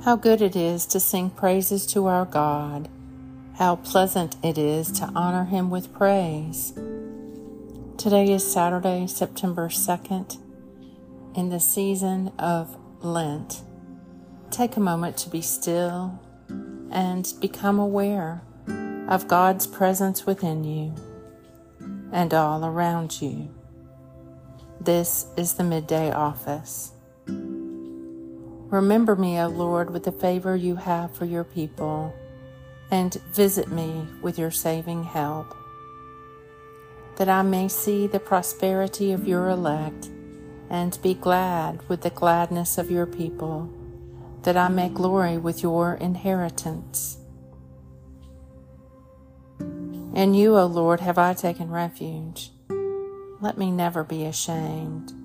How good it is to sing praises to our God. How pleasant it is to honor Him with praise. Today is Saturday, September 2nd, in the season of Lent. Take a moment to be still and become aware of God's presence within you and all around you. This is the midday office. Remember me, O Lord, with the favor you have for your people, and visit me with your saving help, that I may see the prosperity of your elect and be glad with the gladness of your people, that I may glory with your inheritance. In you, O Lord, have I taken refuge. Let me never be ashamed.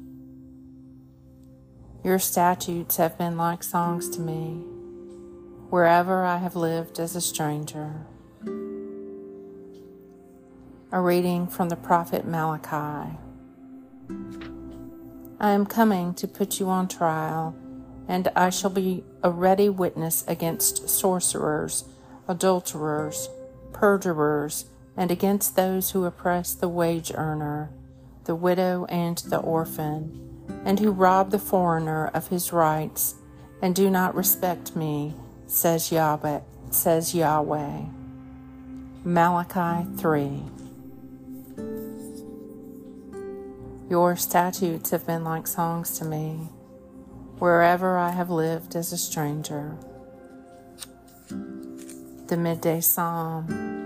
Your statutes have been like songs to me, wherever I have lived as a stranger. A reading from the prophet Malachi. I am coming to put you on trial, and I shall be a ready witness against sorcerers, adulterers, perjurers, and against those who oppress the wage earner, the widow, and the orphan, and who rob the foreigner of his rights, and do not respect me, says Yahweh. Malachi 3. Your statutes have been like songs to me, wherever I have lived as a stranger. The Midday Psalm.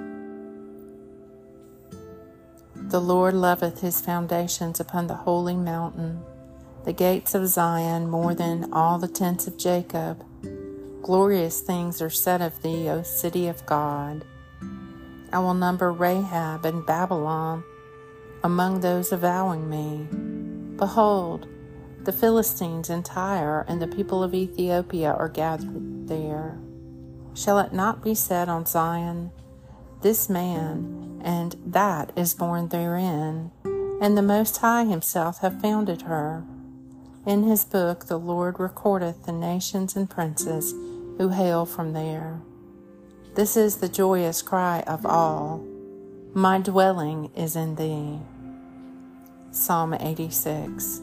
The Lord loveth his foundations upon the holy mountain, the gates of Zion more than all the tents of Jacob. Glorious things are said of thee, O city of God. I will number Rahab and Babylon among those avowing me. Behold, the Philistines in Tyre and the people of Ethiopia are gathered there. Shall it not be said on Zion, this man and that is born therein, and the Most High himself hath founded her? In his book the Lord recordeth the nations and princes who hail from there. This is the joyous cry of all, my dwelling is in thee. Psalm 86.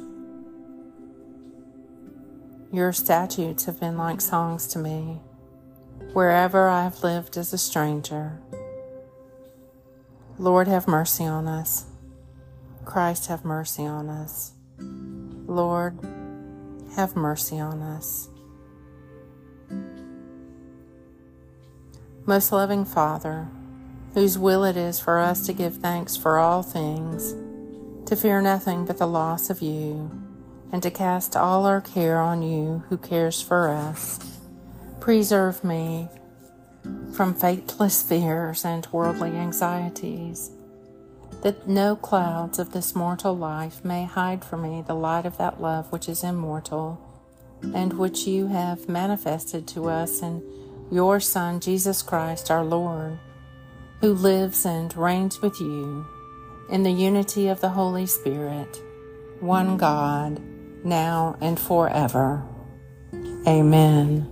Your statutes have been like songs to me, wherever I have lived as a stranger. Lord, have mercy on us. Christ, have mercy on us. Lord, have mercy on us. Most loving Father, whose will it is for us to give thanks for all things, to fear nothing but the loss of you, and to cast all our care on you who cares for us, preserve me from faithless fears and worldly anxieties, that no clouds of this mortal life may hide from me the light of that love which is immortal, and which you have manifested to us in your Son, Jesus Christ our Lord, who lives and reigns with you in the unity of the Holy Spirit, one God, now and forever. Amen.